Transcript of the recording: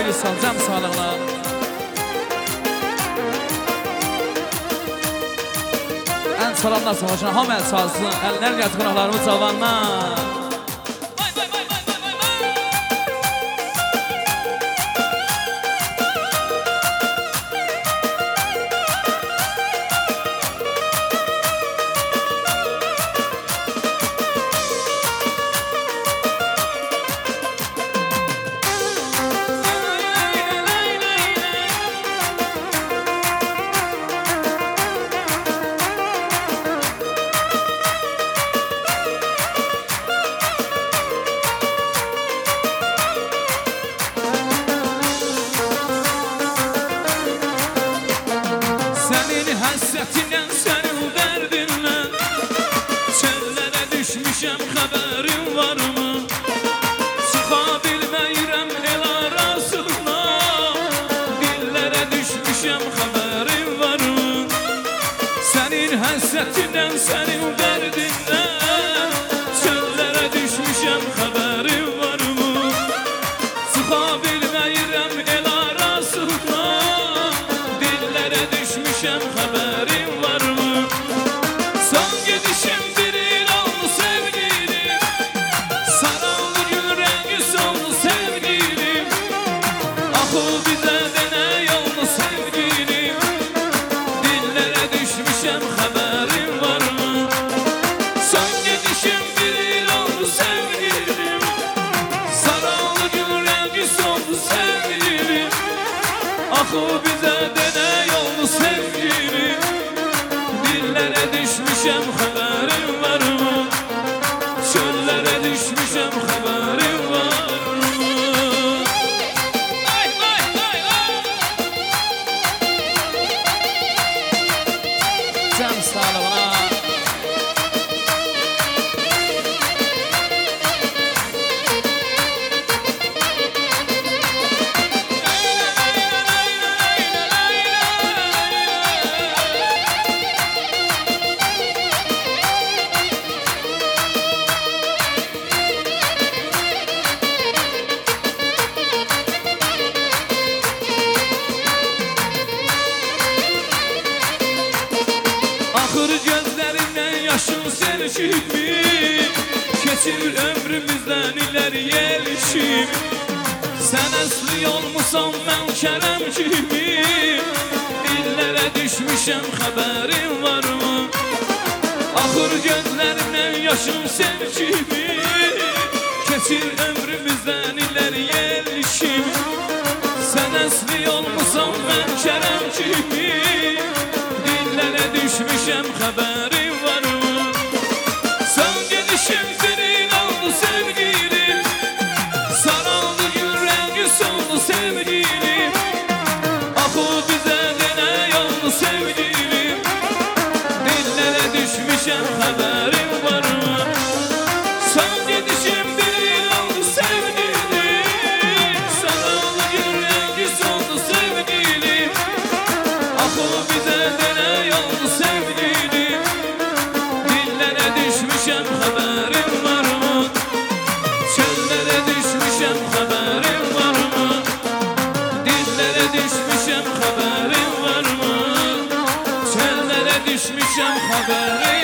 hayırlı salcam sağlıqla. Ən salamlar savaşına hamı el çalsın. Əllər gətir qonaqlarımız cavanlar. Həsrətindən sənin dərdinlə çöllərə düşmüşəm, xəbərin varmı? Çıxa bilməyirəm el arasına, dillərə düşmüşəm, xəbərin varmı? Sənin həsrətindən, sənin dərdinlə çöllərə düşmüşəm, xəbərin varmı? Çıxa bilməyirəm el arasına, dillərə düşmüşəm, xəbərin varmı? Son gedişim bir il oldu sevgilim, saraldı gül rəngi soldu sevgilim. Axı bizə denə yoldu sevgilim, dillərə düşmüşəm, xəbərin varmı? Son gedişim bir il oldu sevgilim, saraldı gül rəngi soldu sevgilim. Axı bizə denə yoldu sevgilim, dillere düşmüşəm, xəbərin varmı? Çöllərə düşmüşəm, xəbərin varmı? Ay, ay, ay, ay! Cəm sağlığına. Axır gözlərindən yaşın sel kimi, keçir ömrümüzdən ilər yelişim. Sən əsli olmusan mən kərəm kimi, dillərə düşmüşəm, xəbərin varmı? Axır gözlərindən yaşın sel kimi, keçir ömrümüzdən ilər yelişim. Sən əsli olmusan mən kərəm kimi, dillərə düşmüşəm, xəbərin varmı? Son gedişim bir il oldu sevgilim, saraldı gül rəngi soldu sevgilim. Axı bizə denə yoldu sevgilim, dillərə düşmüşəm, xəbərin varmı? Son gedişim bir il oldu sevgilim, saraldı gül rəngi soldu sevgilim. Axı bizə denə yoldu sevgilim, dillərə düşmüşəm, xəbərin varmı? Çöllərə düşmüşəm, xəbərin varmı? Dillərə düşmüşəm, xəbərin varmı? Çöllərə düşmüşəm, xəbərin